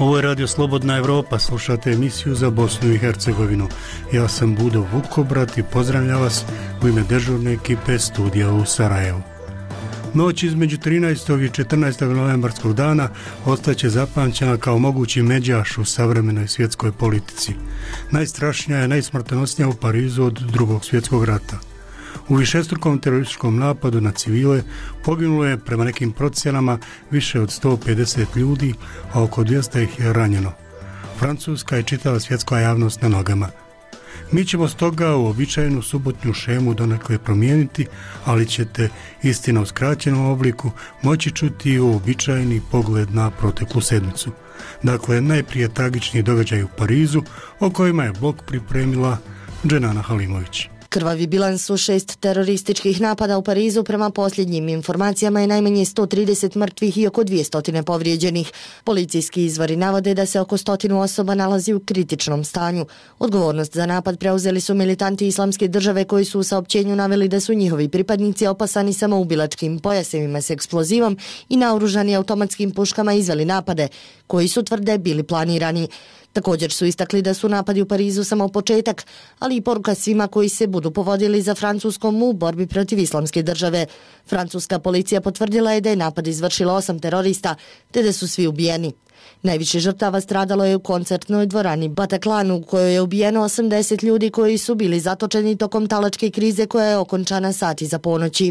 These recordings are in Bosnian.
Ovo je Radio Slobodna Evropa, slušate emisiju za Bosnu i Hercegovinu. Ja sam Budo Vukobrat i pozdravljam vas u ime dežurne ekipe studija u Sarajevu. Noć između 13. i 14. novembarskog dana ostaće zapamćena kao mogući međaš u savremenoj svjetskoj politici. Najstrašnija je najsmrtonosnija u Parizu od Drugog svjetskog rata. U višestrukom terorističkom napadu na civile poginulo je prema nekim procjenama više od 150 ljudi, a oko 200 ih je ranjeno. Francuska i čitava svjetska javnost na nogama. Mi ćemo stoga uobičajenu subotnju šemu donekle promijeniti, ali ćete, istina u skraćenom obliku, moći čuti i uobičajeni pogled na proteklu sedmicu. Dakle, najprije tragični događaj u Parizu, o kojima je blog pripremila Dženana Halimović. Krvavi bilans u 6 terorističkih napada u Parizu prema posljednjim informacijama je najmanje 130 mrtvih i oko 200 povrijeđenih. Policijski izvori navode da se oko 100 osoba nalazi u kritičnom stanju. Odgovornost za napad preuzeli su militanti Islamske države koji su u saopćenju naveli da su njihovi pripadnici opasani samoubilačkim pojasevima s eksplozivom i naoružani automatskim puškama izveli napade, koji su tvrde bili planirani. Također su istakli da su napadi u Parizu samo početak, ali i poruka svima koji se budu povodili za Francuskom u borbi protiv Islamske države. Francuska policija potvrdila je da je napad izvršilo 8 terorista, te da su svi ubijeni. Najviše žrtava stradalo je u koncertnoj dvorani Bataclan, u kojoj je ubijeno 80 ljudi koji su bili zatočeni tokom talačke krize koja je okončana sati za ponoći.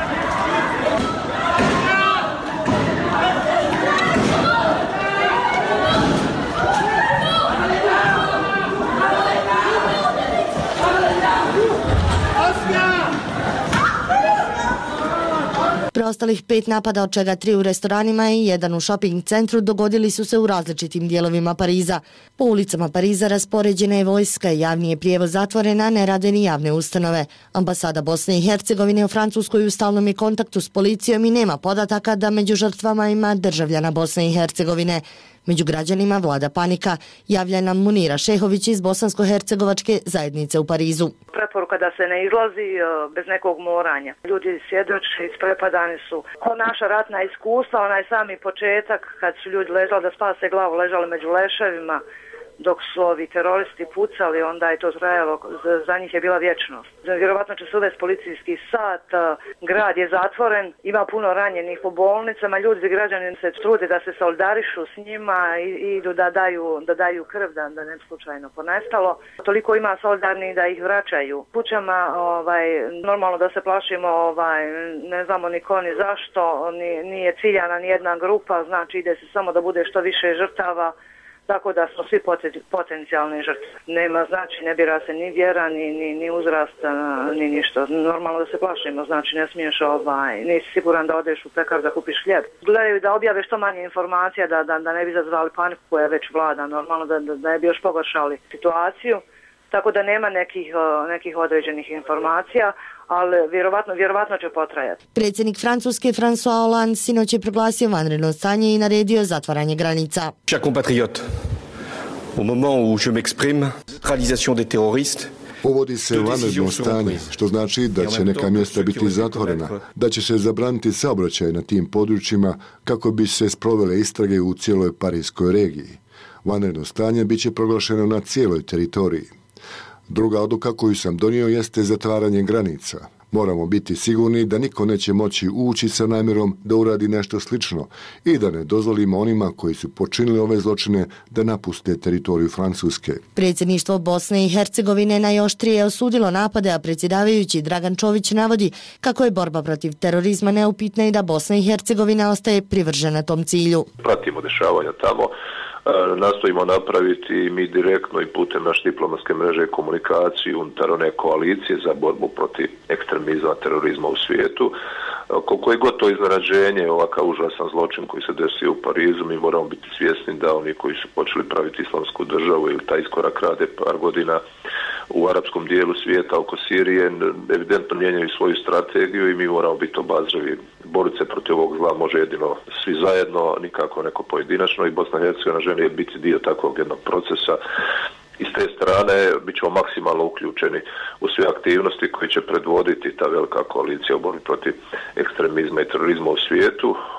Preostalih 5 napada, od čega 3 u restoranima i 1 u shopping centru, dogodili su se u različitim dijelovima Pariza. Po ulicama Pariza raspoređena je vojska, javni je prijevoz zatvoren, a ne rade ni javne ustanove. Ambasada Bosne i Hercegovine u Francuskoj u stalnom je kontaktu s policijom i nema podataka da među žrtvama ima državljana Bosne i Hercegovine. Među građanima vlada panika, javlja nam Munira Šehović iz bosansko-hercegovačke zajednice u Parizu. Preporuka da se ne izlazi bez nekog moranja. Ljudi svjedoče, isprepadani su. Ko naša ratna iskustva, onaj sami početak kad su ljudi ležali da spase glavu, ležali među leševima, dok su ovi teroristi pucali, onda je to trajalo, za njih je bila vječnost. Vjerovatno će se uvesti policijski sat, grad je zatvoren, ima puno ranjenih po bolnicama, ljudi, građani se trude da se solidarišu s njima i idu da daju krv, da ne slučajno ponestalo. Toliko ima solidarnih da ih vraćaju kućama, normalno da se plašimo, ne znamo ni ko ni zašto, nije ciljana ni jedna grupa, znači ide se samo da bude što više žrtava. Tako da smo svi potencijalne žrtve. Nema, znači ne bira se ni vjera, ni uzrast, ni ništa. Normalno da se plašimo, znači ne smiješ, nisi siguran da odeš u pekar da kupiš hljeb. Gledaju da objave što manje informacija, da ne bi izazvali paniku koja već vlada, normalno da ne bi još pogoršali situaciju. Tako da nema nekih određenih informacija, ali vjerovatno će potrajati. Predsjednik Francuske François Hollande sinoć je proglasio vanredno stanje i naredio zatvaranje granica. Chers compatriotes, au moment où je m'exprime, réalisation des terroristes. Uvodi se vanredno stanje, što znači da će neka mjesta biti zatvorena, da će se zabraniti saobraćaj na tim područjima kako bi se sprovele istrage u cijeloj parijskoj regiji. Vanredno stanje bit će proglašeno na cijeloj teritoriji. Druga odluka koju sam donio jeste zatvaranje granica. Moramo biti sigurni da niko neće moći ući sa namjerom da uradi nešto slično i da ne dozvolimo onima koji su počinili ove zločine da napuste teritoriju Francuske. Predsjedništvo Bosne i Hercegovine najoštrije osudilo napade, a predsjedavajući Dragan Čović navodi kako je borba protiv terorizma neupitna i da Bosna i Hercegovina ostaje privržena tom cilju. Pratimo dešavanja tamo. Nastojimo napraviti mi direktno i putem naše diplomatske mreže i komunikaciju unutar one koalicije za borbu protiv ekstremizma, terorizma u svijetu. Koliko je god to iznenađenje, ovakav užasan zločin koji se desio u Parizu, mi moramo biti svjesni da oni koji su počeli praviti islamsku državu ili taj iskorak rade par godina u arapskom dijelu svijeta oko Sirije, evidentno mijenjaju svoju strategiju i mi moramo biti obazrivi. Boriti se protiv ovog zla može jedino svi zajedno, nikako neko pojedinačno, i Bosna i Hercegovina želi biti dio takvog jednog procesa. I s te strane bit ćemo maksimalno uključeni u sve aktivnosti koje će predvoditi ta velika koalicija u borbi protiv ekstremizma i terorizma u svijetu.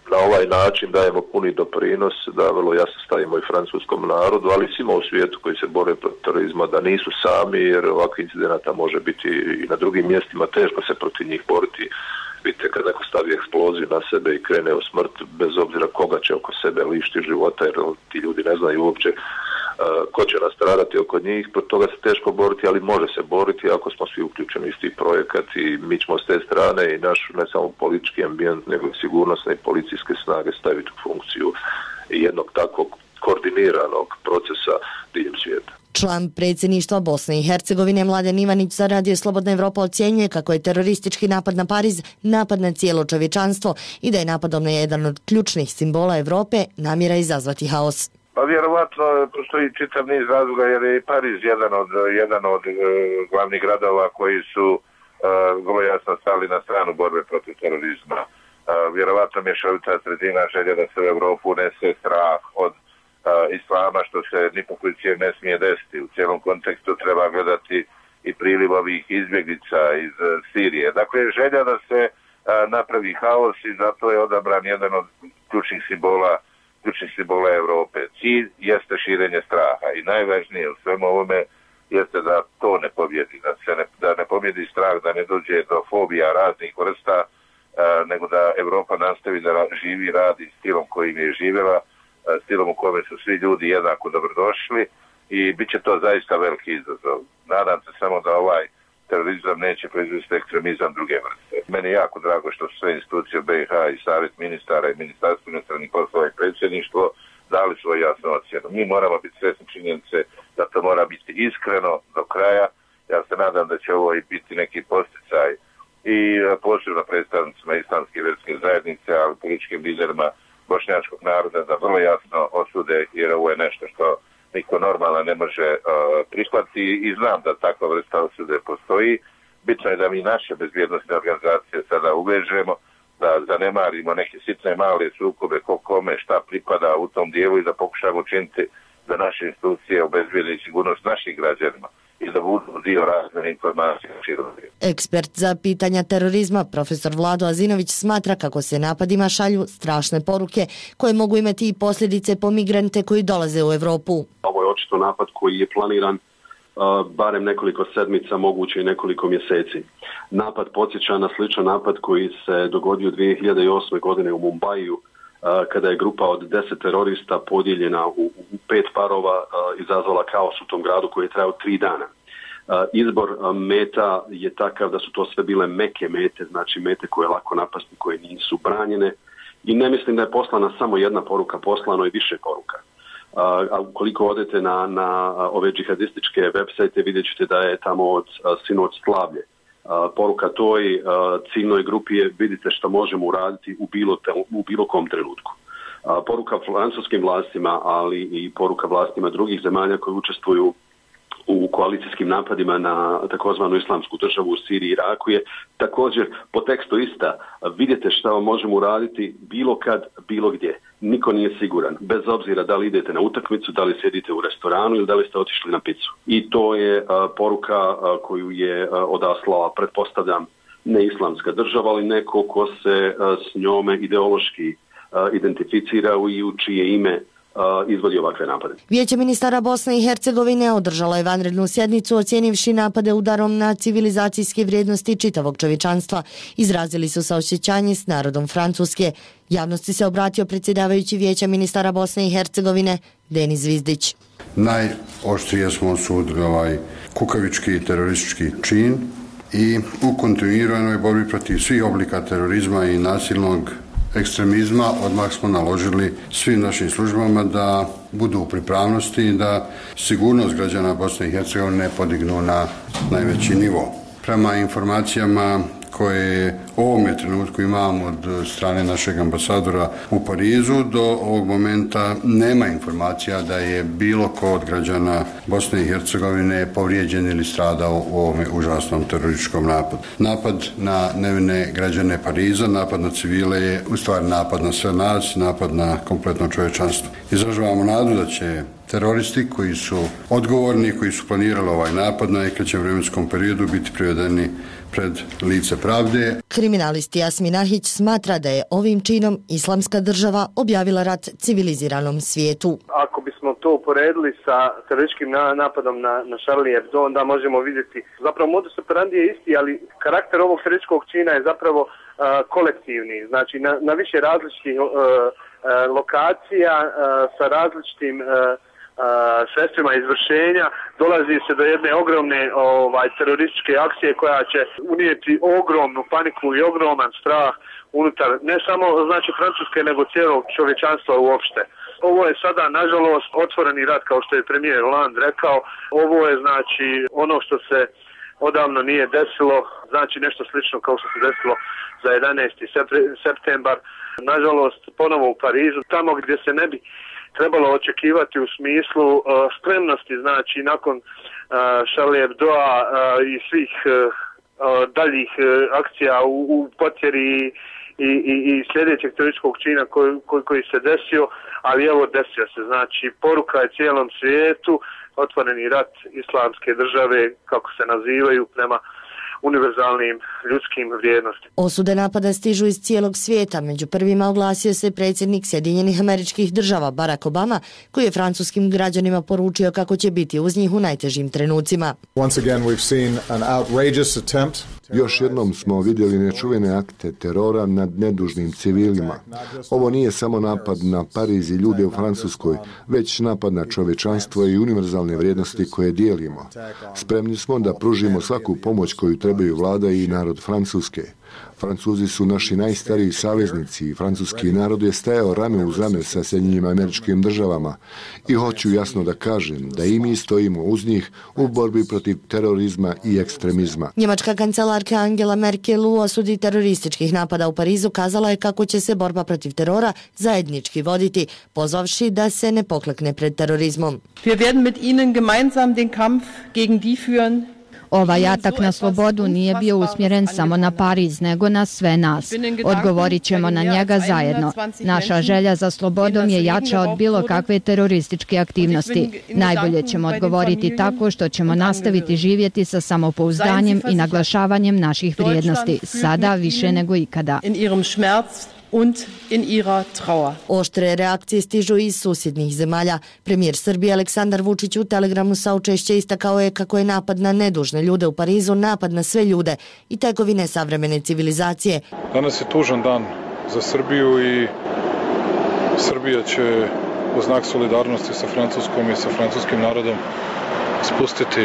Na ovaj način dajemo puni doprinos da vrlo jasno stavimo i francuskom narodu, ali svima u svijetu koji se bore protiv terorizma da nisu sami, jer ovakvih incidenata može biti i na drugim mjestima, teško se protiv njih boriti. Vidite, kad neko stavi eksploziju na sebe i krene u smrt, bez obzira koga će oko sebe lišiti života, jer ti ljudi ne znaju uopće ko će nastradati oko njih, protiv toga se teško boriti, ali može se boriti ako smo svi uključeni u isti projekat i mi ćemo s te strane i naš ne samo politički ambijent, nego i sigurnosne i policijske snage staviti u funkciju jednog takvog koordiniranog procesa diljem svijeta. Član predsjedništva Bosne i Hercegovine Mladen Ivanić za Radio Slobodna Evropa ocjenjuje kako je teroristički napad na Pariz napad na cijelo čovječanstvo i da je napadom na jedan od ključnih simbola Europe namjera izazvati haos. Pa vjerovatno postoji čitav niz razloga jer je Pariz jedan od glavnih gradova koji su vrlo jasno stali na stranu borbe protiv terorizma. Vjerovatno mješovita sredina želja da se u Europu unese strah od islama, što se ni po koji cijeni ne smije desiti. U cijelom kontekstu treba gledati i priliv ovih izbjeglica iz Sirije. Dakle, želja da se napravi haos i zato je odabran jedan od ključnih simbola Europe. Cilj jeste širenje straha i najvažnije u svemu ovome jeste da to ne pobjedi, da ne pobjedi strah, da ne dođe do fobija raznih vrsta, nego da Europa nastavi da živi i radi stilom kojim je živjela, stilom u kome su svi ljudi jednako dobrodošli i bit će to zaista veliki izazov. Nadam se samo da ovaj terorizam neće proizvesti ekstremizam druge vrste. Meni je jako drago što su sve institucije BiH i Savjet ministara i Ministarstvo unutarnjih poslova i predsjedništvo dali svoju jasnu ocjenu. Mi moramo biti svjesni činjenice da to mora biti iskreno do kraja. Ja se nadam da će ovo i biti neki posticaj i posebno predstavnicima islamske vjerske zajednice, ali političkim liderima bošnjačkog naroda da vrlo jasno osude, jer ovo je nešto što niko normalno ne može prihvatiti i znam da takva vrsta osude postoji. Bitno je da mi naše bezbjednosne organizacije sada uvežemo, da zanemarimo neke sitne male sukobe ko kome šta pripada u tom dijelu i da pokušamo učiniti da naše institucije obezbijede sigurnost naših građanima i da budu dio razmjene informacija široke. Ekspert za pitanja terorizma, profesor Vlado Azinović, smatra kako se napadima šalju strašne poruke koje mogu imati i posljedice po migrante koji dolaze u Europu. Ovo je očito napad koji je planiran barem nekoliko sedmica, moguće i nekoliko mjeseci. Napad podsjeća na sličan napad koji se dogodio 2008. godine u Mumbaiju, kada je grupa od 10 terorista podijeljena u 5 parova izazvala kaos u tom gradu koji je trajao 3 dana. Izbor meta je takav da su to sve bile meke mete, znači mete koje je lako napasti, koje nisu branjene i ne mislim da je poslana samo jedna poruka, poslano je više poruka. A ukoliko odete na ove džihadističke websajte vidjet ćete da je tamo od sinoć slavlje. Poruka toj ciljnoj grupi je vidite što možemo uraditi u bilo kom trenutku. Poruka francuskim vlastima, ali i poruka vlastima drugih zemalja koji učestvuju u koalicijskim napadima na takozvanu islamsku državu u Siriji i Iraku je također po tekstu ista. Vidite što možemo uraditi bilo kad, bilo gdje. Niko nije siguran, bez obzira da li idete na utakmicu, da li sjedite u restoranu ili da li ste otišli na picu. I to je poruka koju je odaslala, pretpostavljam, ne islamska država, ali neko ko se s njome ideološki identificira i u čije ime izvodi ovakve napade. Vijeće ministara Bosne i Hercegovine održalo je vanrednu sjednicu ocjenivši napade udarom na civilizacijske vrijednosti čitavog čovječanstva. Izrazili su saosjećanje s narodom Francuske. Javnosti se obratio predsjedavajući Vijeća ministara Bosne i Hercegovine Denis Zvizdić. Najoštrije smo osudili ovaj kukavički teroristički čin i u kontinuiranoj borbi protiv svih oblika terorizma i nasilnog ekstremizma odmah smo naložili svim našim službama da budu u pripravnosti i da sigurnost građana Bosne i Hercegovine podignu na najveći nivo. Prema informacijama koje u ovome trenutku imamo od strane našeg ambasadora u Parizu, do ovog momenta nema informacija da je bilo ko od građana Bosne i Hercegovine povrijeđen ili stradao u ovome užasnom terorističkom napadu. Napad na nevine građane Pariza, napad na civile je u stvari napad na sve nas, napad na kompletno čovječanstvo. Izražavamo nadu da će teroristi koji su odgovorni, koji su planirali ovaj napad na najkraćem vremenskom periodu biti privedeni pred lice pravde. Kriminalist Jasmin Ahić smatra da je ovim činom Islamska država objavila rat civiliziranom svijetu. Ako bismo to uporedili sa terorističkim napadom na Charlie Hebdo, onda možemo vidjeti zapravo modus operandi je isti, ali karakter ovog terorističkog čina je zapravo kolektivni, znači na više različitih lokacija sa različitim sredstvima izvršenja dolazi se do jedne ogromne terorističke akcije koja će unijeti ogromnu paniku i ogroman strah unutar ne samo znači Francuske nego cijelog čovječanstva uopšte. Ovo je sada nažalost otvoreni rat kao što je premijer Hollande rekao. Ovo je znači ono što se odavno nije desilo, znači nešto slično kao što se desilo za 11. septembar. Nažalost ponovo u Parizu, tamo gdje se ne bi trebalo očekivati u smislu spremnosti, znači nakon Charlie Hebdoa i svih daljih akcija u potjeri i sljedećeg terorističkog čina koji se desio, ali evo desio se. Znači poruka je cijelom svijetu, otvoreni rat Islamske države, kako se nazivaju, prema univerzalnim ljudskim vrijednostima. Osude napada stižu iz cijelog svijeta. Među prvima oglasio se predsjednik Sjedinjenih Američkih Država Barack Obama, koji je francuskim građanima poručio kako će biti uz njih u najtežim trenucima. Još jednom smo vidjeli nečuvene akte terora nad nedužnim civilima. Ovo nije samo napad na Pariz i ljude u Francuskoj, već napad na čovječanstvo i univerzalne vrijednosti koje dijelimo. Spremni smo da pružimo svaku pomoć koju trebaju vlada i narod Francuske. Francuzi su naši najstariji saveznici i francuski narod je stajao rame uz rame sa Sjedinjenim Američkim Državama i hoću jasno da kažem da i mi stojimo uz njih u borbi protiv terorizma i ekstremizma. Njemačka kancelarka Angela Merkel u osudi terorističkih napada u Parizu kazala je kako će se borba protiv terora zajednički voditi, pozvavši da se ne poklekne pred terorizmom. Wir werden mit ihnen gemeinsam den Kampf gegen die führen. Ovaj atak na slobodu nije bio usmjeren samo na Pariz, nego na sve nas. Odgovorit ćemo na njega zajedno. Naša želja za slobodom je jača od bilo kakve terorističke aktivnosti. Najbolje ćemo odgovoriti tako što ćemo nastaviti živjeti sa samopouzdanjem i naglašavanjem naših vrijednosti, sada više nego ikada. Und in ihrer Trauer. Oštre reakcije stižu iz susjednih zemalja. Premijer Srbije Aleksandar Vučić u telegramu saučešća istakao je kako je napad na nedužne ljude u Parizu napad na sve ljude i tekovine savremene civilizacije. Danas je tužan dan za Srbiju i Srbija će u znak solidarnosti sa Francuskom i sa francuskim narodom spustiti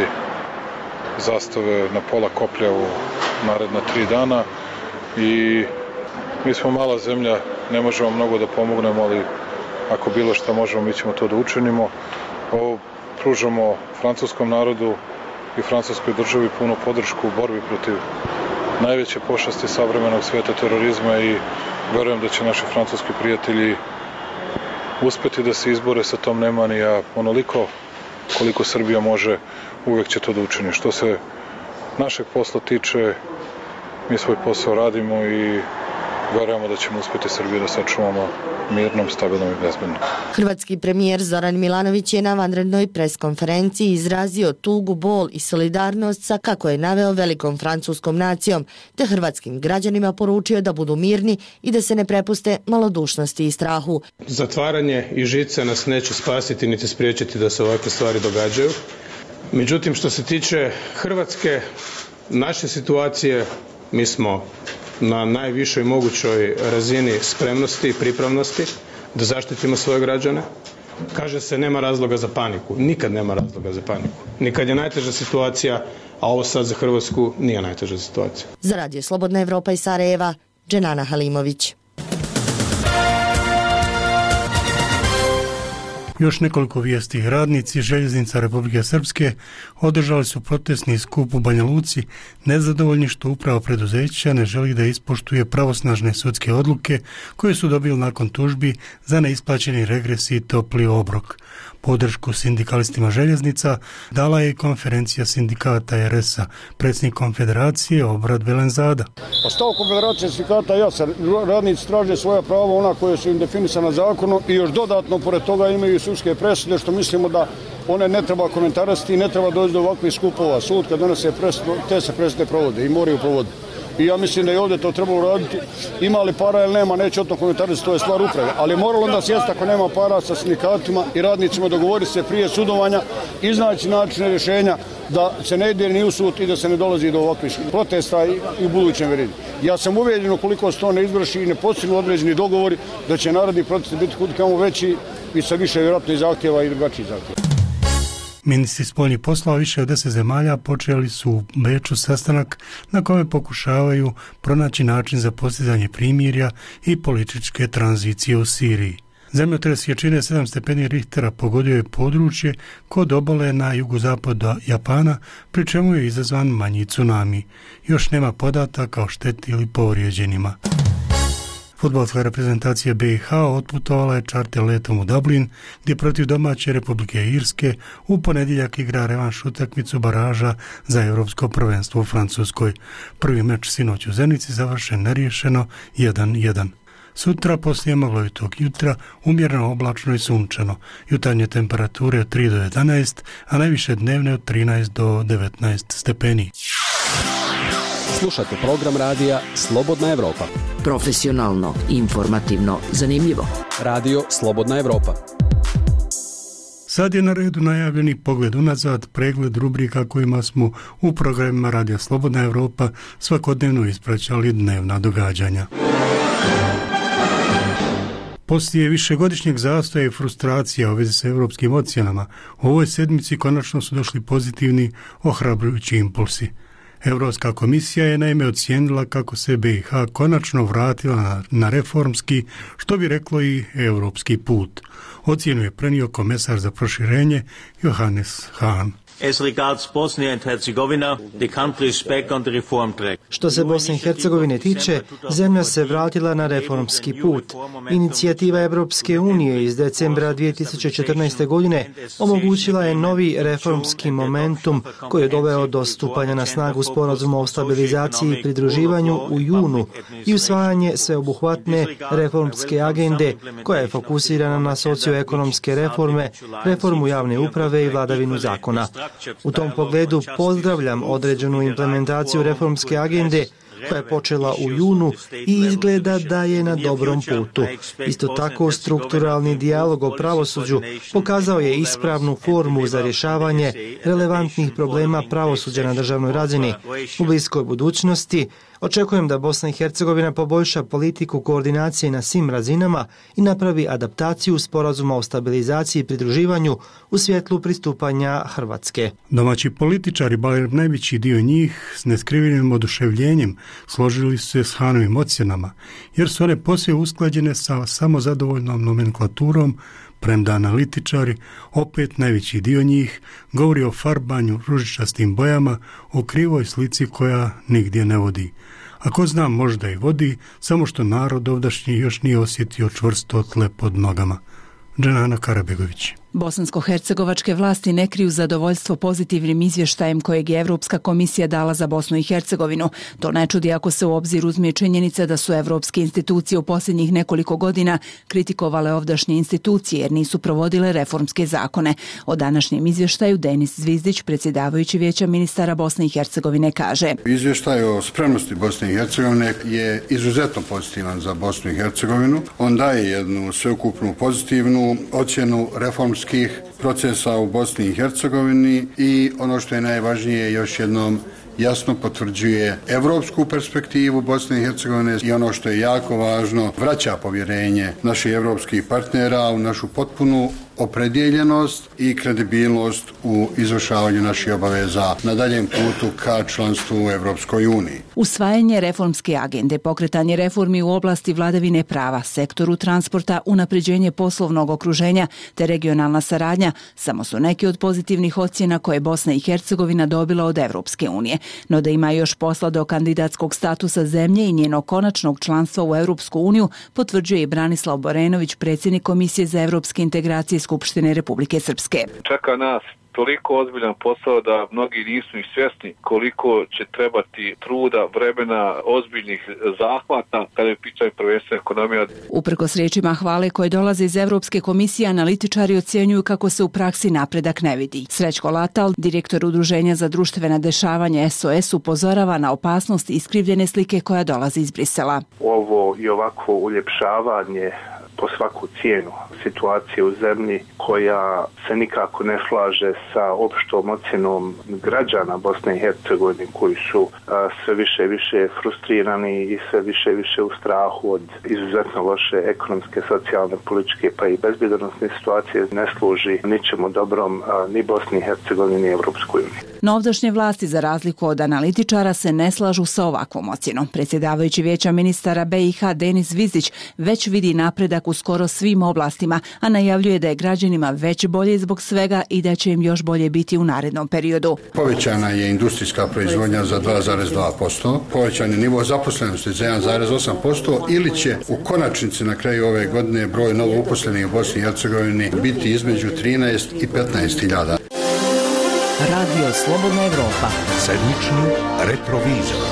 zastave na pola koplja u naredna 3 dana i mi smo mala zemlja, ne možemo mnogo da pomognemo, ali ako bilo što možemo, mi ćemo to da učinimo. Ovo pružamo francuskom narodu i francuskoj državi punu podršku u borbi protiv najveće pošasti savremenog svijeta terorizma i verujem da će naši francuski prijatelji uspeti da se izbore sa tom nemanija onoliko koliko Srbija može, uvek će to da učini. Što se našeg posla tiče, mi svoj posao radimo i verujemo da ćemo uspjeti Srbiju da sačuvamo mirnom, stabilnom i bezbednom. Hrvatski premijer Zoran Milanović je na vanrednoj preskonferenciji izrazio tugu, bol i solidarnost sa, kako je naveo, velikom francuskom nacijom, te hrvatskim građanima poručio da budu mirni i da se ne prepuste malodušnosti i strahu. Zatvaranje i žice nas neće spasiti niti spriječiti da se ovakve stvari događaju. Međutim, što se tiče Hrvatske, naše situacije, mi smo na najvišoj mogućoj razini spremnosti i pripravnosti da zaštitimo svoje građane. Kaže se nema razloga za paniku. Nikad nema razloga za paniku. Nikad je najteža situacija, a ovo sad za Hrvatsku nije najteža situacija. Za Radio Slobodna Evropa iz Sarajeva, Dženana Halimović. Još nekoliko vijesti. Radnici željeznica Republike Srpske održali su protestni skup u Banja Luci, nezadovoljni što uprava preduzeća ne želi da ispoštuje pravosnažne sudske odluke koje su dobili nakon tužbi za neisplaćeni regres i topli obrok. Podršku sindikalistima željeznica dala je konferencija sindikata RS-a, predsjednik konfederacije Obrad Velenzada. Po stavu konfederacije sindikata radnici traže svoja prava, ona koje su im definisana zakonom i još dodatno pored toga imaju sudske presude, što mislimo da one ne treba komentarisati i ne treba doći do ovakvih skupova. Sud kad donese presudu, te se presude provode i moraju provoditi. I ja mislim da je ovdje to trebalo raditi. Ima li para ili nema, neće o tom komentarisati, to je stvar uprave. Ali je moralo onda sjesti ako nema para sa sindikatima i radnicima, dogovoriti se prije sudovanja, iznaći načine rješenja da se ne ide ni u sud i da se ne dolazi do ovakvih protesta i u budućem periodu. Ja sam uvjeren ukoliko se to ne izvrši i ne postignu određeni dogovori da će narodni protesti biti kudikamo veći i sa više vjerojatno i zahtjeva i drugačijih zahtjeva. Ministri spoljnih poslova više od 10 zemalja počeli su u Beču sastanak na kome pokušavaju pronaći način za postizanje primirja i političke tranzicije u Siriji. Zemljotres jačine 7 stepeni Richtera pogodio je područje kod obale na jugozapadu Japana, pri čemu je izazvan manji tsunami. Još nema podataka o šteti ili povrijeđenima. Fudbalska reprezentacija BiH otputovala je čarter letom u Dublin, gdje protiv domaće Republike Irske u ponedjeljak igra revanš utakmicu baraža za europsko prvenstvo u Francuskoj. Prvi meč sinoć u Zenici završen neriješeno 1-1. Sutra poslije maglovitog jutra umjereno oblačno i sunčano. Jutarnje temperature od 3 do 11, a najviše dnevne od 13 do 19 stepeni. Slušate program radija Slobodna Evropa. Profesionalno, informativno, zanimljivo. Radio Slobodna Evropa. Sad je na redu najavljeni pogled unazad, pregled rubrika kojima smo u programima Radija Slobodna Evropa svakodnevno ispraćali dnevna događanja. Poslije višegodišnjeg zastoja i frustracija u vezi sa europskim ocjenama, u ovoj sedmici konačno su došli pozitivni, ohrabrujući impulsi. Europska komisija je naime ocijenila kako se BiH konačno vratila na reformski, što bi reklo i europski put. Ocjenu je prenio komesar za proširenje Johannes Hahn. As regards Bosnia and Herzegovina, the country is back on the reform track. Što se Bosne i Hercegovine tiče, zemlja se vratila na reformski put. Inicijativa Evropske unije iz decembra 2014. godine omogućila je novi reformski momentum koji je doveo do stupanja na snagu sporazuma o stabilizaciji i pridruživanju u junu i usvajanje sveobuhvatne reformske agende koja je fokusirana na socioekonomske reforme, reformu javne uprave i vladavinu zakona. U tom pogledu pozdravljam određenu implementaciju reformske agende koja je počela u junu i izgleda da je na dobrom putu. Isto tako, strukturalni dijalog o pravosuđu pokazao je ispravnu formu za rješavanje relevantnih problema pravosuđa na državnoj razini. U bliskoj budućnosti očekujem da Bosna i Hercegovina poboljša politiku koordinacije na svim razinama i napravi adaptaciju sporazuma o stabilizaciji i pridruživanju u svjetlu pristupanja Hrvatske. Domaći političari, bar najveći dio njih, s neskrivenim oduševljenjem složili su se s Hanovim ocjenama, jer su one posve usklađene sa samozadovoljnom nomenklaturom, premda analitičari, opet najveći dio njih, govori o farbanju ružičastim bojama, o krivoj slici koja nigdje ne vodi. Ako znam, možda i vodi, samo što narod ovdašnji još nije osjetio čvrsto tle pod nogama. Dženana Karabegović. Bosansko-hercegovačke vlasti ne kriju zadovoljstvo pozitivnim izvještajem kojeg je Evropska komisija dala za Bosnu i Hercegovinu. To ne čudi ako se u obzir uzme činjenica da su evropske institucije u posljednjih nekoliko godina kritikovale ovdašnje institucije jer nisu provodile reformske zakone. O današnjem izvještaju Denis Zvizdić, predsjedavajući Vijeća ministara Bosne i Hercegovine, kaže: Izvještaj o spremnosti Bosne i Hercegovine je izuzetno pozitivan za Bosnu i Hercegovinu. On daje jednu sveukupnu pozitivnu ocjenu reformskih procesa u Bosni i Hercegovini i ono što je najvažnije, još jednom jasno potvrđuje evropsku perspektivu Bosne i Hercegovine i ono što je jako važno, vraća povjerenje naših evropskih partnera u našu potpunu opredjeljenost i kredibilnost u izvršavanju naših obaveza na daljem putu ka članstvu u Evropskoj uniji. Usvajanje reformske agende, pokretanje reformi u oblasti vladavine prava, sektoru transporta, unapređenje poslovnog okruženja te regionalna saradnja samo su neki od pozitivnih ocjena koje Bosna i Hercegovina dobila od Evropske unije. No da ima još posla do kandidatskog statusa zemlje i njenog konačnog članstva u Evropsku uniju, potvrđuje i Branislav Borenović, predsjednik Komisije za evropske integracije Skupštine Republike Srpske. Čeka nas toliko ozbiljan posao da mnogi nisu ni svjesni koliko će trebati truda, vremena, ozbiljnih zahvata kada je pitanje prvenstveno ekonomija. Uprkos riječima hvale koje dolaze iz Evropske komisije, analitičari ocjenjuju kako se u praksi napredak ne vidi. Srećko Latal, direktor Udruženja za društvena dešavanja SOS, upozorava na opasnost iskrivljene slike koja dolazi iz Brisela. Ovo i ovakvo uljepšavanje po svaku cijenu situacije u zemlji koja se nikako ne slaže sa opštom ocjenom građana Bosne i Hercegovine koji su sve više i više frustrirani i sve više i više u strahu od izuzetno loše ekonomske, socijalne, političke pa i bezbjednosne situacije ne služi ničemu dobrom ni Bosni i Hercegovini ni Evropskoj uniji. No ovdašnje vlasti, za razliku od analitičara, se ne slažu sa ovakvom ocjenom. Predsjedavajući Vijeća ministara BiH Denis Zvizić već vidi napredak u skoro svim oblastima, a najavljuje da je građanima već bolje zbog svega i da će im još bolje biti u narednom periodu. Povećana je industrijska proizvodnja za 2,2%, povećan je nivo zaposlenosti za 1,8% ili će u konačnici na kraju ove godine broj novo uposlenih u Bosni i Hercegovini biti između 13 i 15.000. Radio Slobodna Evropa. Sedmični retrovizor.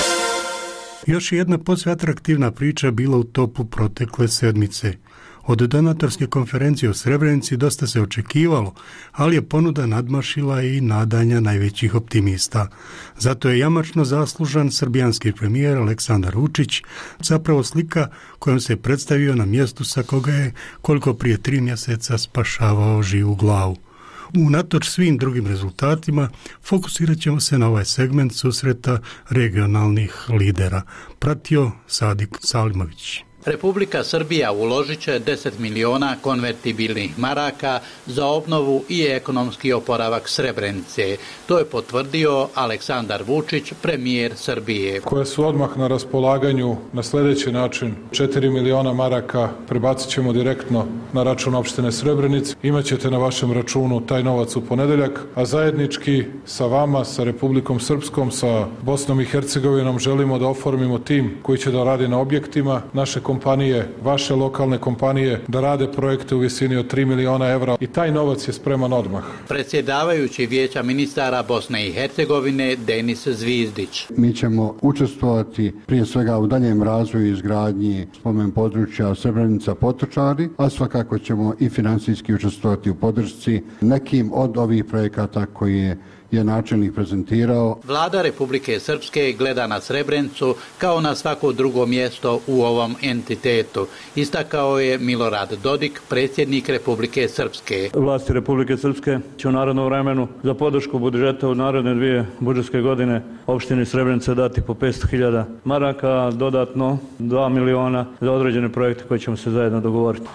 Još jedna posve atraktivna priča bila u topu protekle sedmice. Od donatorske konferencije u Srebrenici dosta se očekivalo, ali je ponuda nadmašila i nadanja najvećih optimista. Zato je jamačno zaslužan srbijanski premijer Aleksandar Vučić, zapravo slika kojom se predstavio na mjestu sa koga je koliko prije 3 mjeseca spašavao živu glavu. Unatoč svim drugim rezultatima, fokusirat ćemo se na ovaj segment susreta regionalnih lidera. Pratio Sadik Salimović. Republika Srbija uložit će 10 miliona konvertibilnih maraka za obnovu i ekonomski oporavak Srebrenice. To je potvrdio Aleksandar Vučić, premijer Srbije. Koje su odmah na raspolaganju na sljedeći način. 4 miliona maraka prebacit ćemo direktno na račun opštine Srebrenic. Imaćete na vašem računu taj novac u ponedeljak, a zajednički sa vama, sa Republikom Srpskom, sa Bosnom i Hercegovinom želimo da oformimo tim koji će da radi na objektima naše kompanije, vaše lokalne kompanije, da rade projekte u visini od 3 miliona evra i taj novac je spreman odmah. Predsjedavajući Vijeća ministara Bosne i Hercegovine Denis Zvizdić. Mi ćemo učestvovati prije svega u daljem razvoju i izgradnji spomen područja Srebrenica Potočari, a svakako ćemo i financijski učestvovati u podršci nekim od ovih projekata koji je načelnik prezentirao. Vlada Republike Srpske gleda na Srebrenicu kao na svako drugo mjesto u ovom entitetu, istakao je Milorad Dodik, predsjednik Republike Srpske. Vlasti Republike Srpske će u narednom vremenu za podršku budžeta u naredne 2 budžetske godine opštini Srebrenica dati po 500.000 maraka, dodatno 2 miliona za određene projekte koje ćemo se zajedno dogovoriti.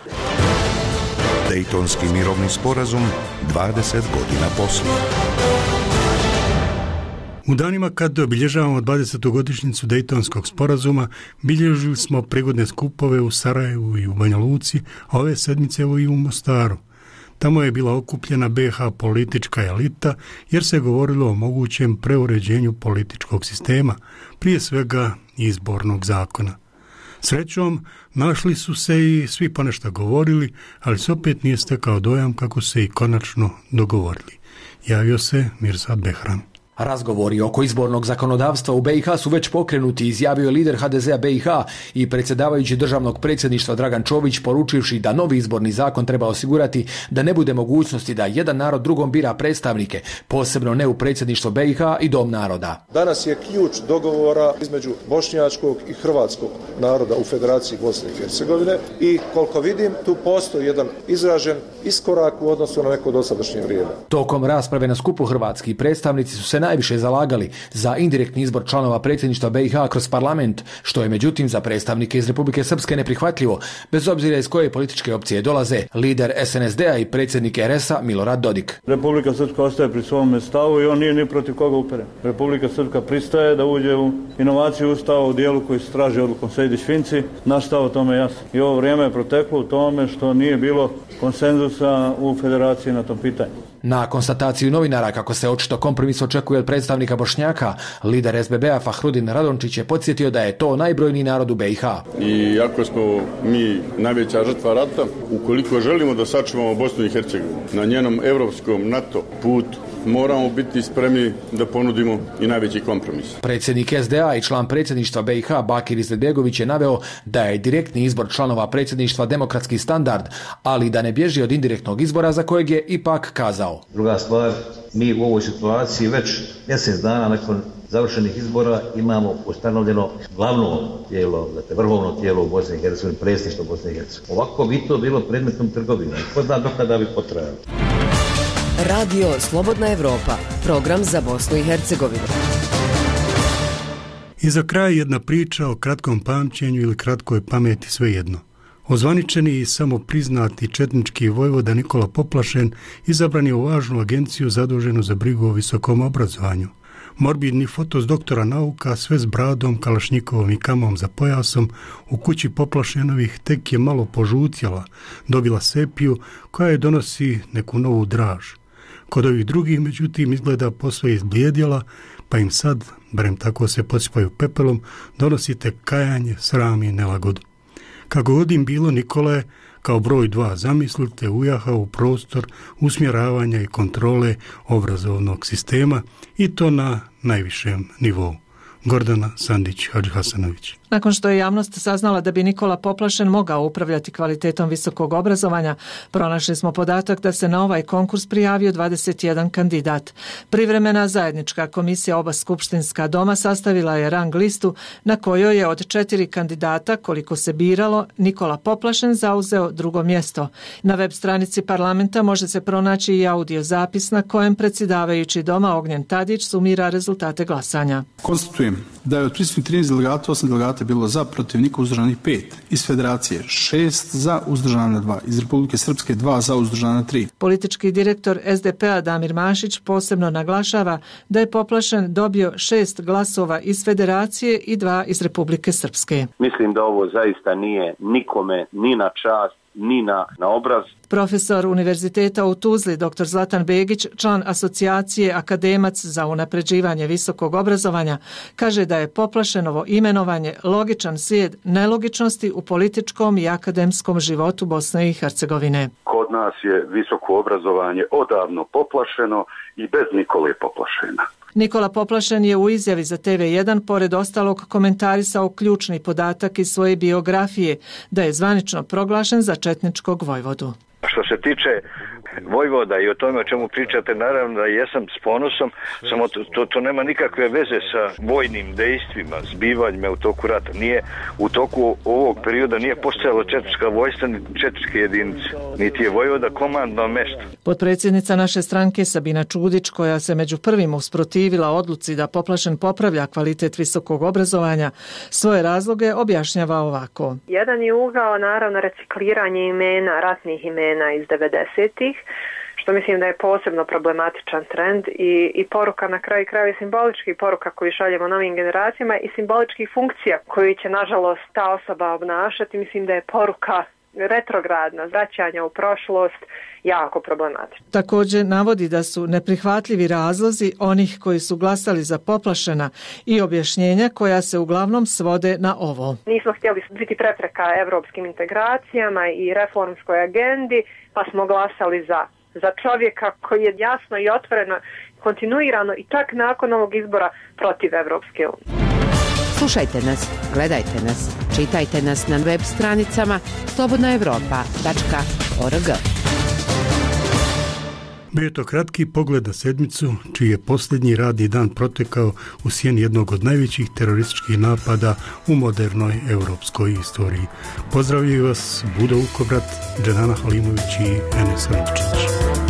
Dejtonski mirovni sporazum 20 godina poslije. U danima kad obilježavamo 20. godišnjicu Dejtonskog sporazuma, bilježili smo prigodne skupove u Sarajevu i u Banja Luci, a ove sedmice i u Mostaru. Tamo je bila okupljena BiH politička elita, jer se govorilo o mogućem preuređenju političkog sistema, prije svega izbornog zakona. Srećom, našli su se i svi ponešto govorili, ali se opet nije stekao dojam kako se i konačno dogovorili. Javio se Mirsad Behram. Razgovori oko izbornog zakonodavstva u BiH su već pokrenuti, izjavio je lider HDZ-a BiH i predsjedavajući državnog predsjedništva Dragan Čović, poručivši da novi izborni zakon treba osigurati da ne bude mogućnosti da jedan narod drugom bira predstavnike, posebno ne u predsjedništvo BiH i Dom naroda. Danas je ključ dogovora između bošnjačkog i hrvatskog naroda u Federaciji Bosne i Hercegovine i koliko vidim tu postoji jedan izražen iskorak u odnosu na neko dosadašnje vrijeme. Tokom rasprave na skupu hrvatski predstavnici su se najviše zalagali za indirektni izbor članova predsjedništva BiH kroz parlament, što je međutim za predstavnike iz Republike Srpske neprihvatljivo, bez obzira iz koje političke opcije dolaze. Lider SNSD-a i predsjednik RS-a Milorad Dodik. Republika Srpska ostaje pri svome stavu i on nije ni protiv koga uperen. Republika Srpska pristaje da uđe u inovaciju ustava u dijelu koji se traži odlukom Sejdić-Finci. Naš stav o tome je jasan. I ovo vrijeme je proteklo u tome što nije bilo konsenzusa u federaciji na tom pitanju. Na konstataciju novinara kako se očito kompromis očekuje od predstavnika Bošnjaka, lider SBB-a Fahrudin Radončić je podsjetio da je to najbrojniji narod u BiH. I ako smo mi najveća žrtva rata, ukoliko želimo da sačuvamo Bosnu i Hercegovinu na njenom evropskom NATO putu, moramo biti spremni da ponudimo i najveći kompromis. Predsjednik SDA i član predsjedništva BiH Bakir Izetbegović je naveo da je direktni izbor članova predsjedništva demokratski standard, ali da ne bježi od indirektnog izbora za kojeg je ipak kazao. Druga stvar, mi u ovoj situaciji već mjesec dana nakon završenih izbora imamo ustanovljeno glavno tijelo, dakle vrhovno tijelo u Bosni i Hercegovini, predsjedništvo Bosne i Hercegovine. Ovako bi to bilo predmetom trgovine. Ko zna dokada bi potrajalo. Radio Slobodna Evropa, program za Bosnu i Hercegovinu. I za kraj jedna priča o kratkom pamćenju ili kratkoj pameti, svejedno. Ozvaničeni i samopriznati četnički vojvoda Nikola Poplašen izabran je u važnu agenciju zaduženu za brigu o visokom obrazovanju. Morbidni fotos doktora nauka, sve s bradom, kalašnjikovom i kamom za pojasom, u kući Poplašenovih tek je malo požutjela, dobila sepiju koja je donosi neku novu draž. Kod ovih drugih, međutim, izgleda posve izblijedjela, pa im sad, barem tako se posipaju pepelom, donosite kajanje, sram i nelagodu. Kako god im bilo, Nikola je, kao broj 2, zamislite, ujahao u prostor usmjeravanja i kontrole obrazovnog sistema i to na najvišem nivou. Gordana Sandić-Hadžihasanović. Nakon što je javnost saznala da bi Nikola Poplašen mogao upravljati kvalitetom visokog obrazovanja, pronašli smo podatak da se na ovaj konkurs prijavio 21 kandidat. Privremena zajednička komisija oba skupštinska doma sastavila je rang listu na kojoj je od 4 kandidata, koliko se biralo, Nikola Poplašen zauzeo drugo mjesto. Na web stranici parlamenta može se pronaći i audio zapis na kojem predsjedavajući doma Ognjen Tadić sumira rezultate glasanja. Konstatujem da je od prisutnih 13 delegata, 8 delegata bilo za, protiv niko, uzdržanih 5. Iz Federacije 6 za, uzdržana 2. Iz Republike Srpske 2 za, uzdržana 3. Politički direktor SDP-a Damir Mašić posebno naglašava da je Poplašen dobio 6 glasova iz Federacije i 2 iz Republike Srpske. Mislim da ovo zaista nije nikome ni na čast, ni na obraz. Profesor Univerziteta u Tuzli, dr. Zlatan Begić, član asocijacije Akademac za unapređivanje visokog obrazovanja, kaže da je Poplašenovo imenovanje logičan slijed nelogičnosti u političkom i akademskom životu Bosne i Hercegovine. Kod nas je visoko obrazovanje odavno poplašeno i bez Nikole Poplašena. Nikola Poplašen je u izjavi za TV1 pored ostalog komentarisao ključni podatak iz svoje biografije da je zvanično proglašen za četničkog vojvodu. Što se tiče vojvoda i o tome o čemu pričate, naravno da jesam s ponosom, samo to nema nikakve veze sa vojnim dejstvima, zbivanjima u toku rata. Nije, u toku ovog perioda nije postojalo četnička vojska, ni četničke jedinice, niti je vojvoda komandno mesto. Potpredsjednica naše stranke Sabina Čudić, koja se među prvim usprotivila odluci da Poplašen popravlja kvalitet visokog obrazovanja, svoje razloge objašnjava ovako. Jedan je ugao, naravno, recikliranje imena, ratnih imena iz 90-ih, što mislim da je posebno problematičan trend i poruka na kraju krajeva, simboličkih poruka koju šaljemo novim generacijama i simboličkih funkcija koju će nažalost ta osoba obnašati. Mislim da je poruka retrogradna, vraćanja u prošlost jako problematična. Također navodi da su neprihvatljivi razlozi onih koji su glasali za Poplašena i objašnjenja koja se uglavnom svode na ovo. Nismo htjeli biti prepreka evropskim integracijama i reformskoj agendi, pa smo glasali za čovjeka koji je jasno i otvoreno, kontinuirano i čak nakon ovog izbora protiv Evropske unije. Slušajte nas, gledajte nas, čitajte nas na web stranicama slobodnaevropa.org. Bio to kratki pogled na sedmicu, čiji je posljednji radni dan protekao u sjeni jednog od najvećih terorističkih napada u modernoj europskoj istoriji. Pozdravljaju vas Budo Ukobrat, Dženana Halimović i Enes Radčić.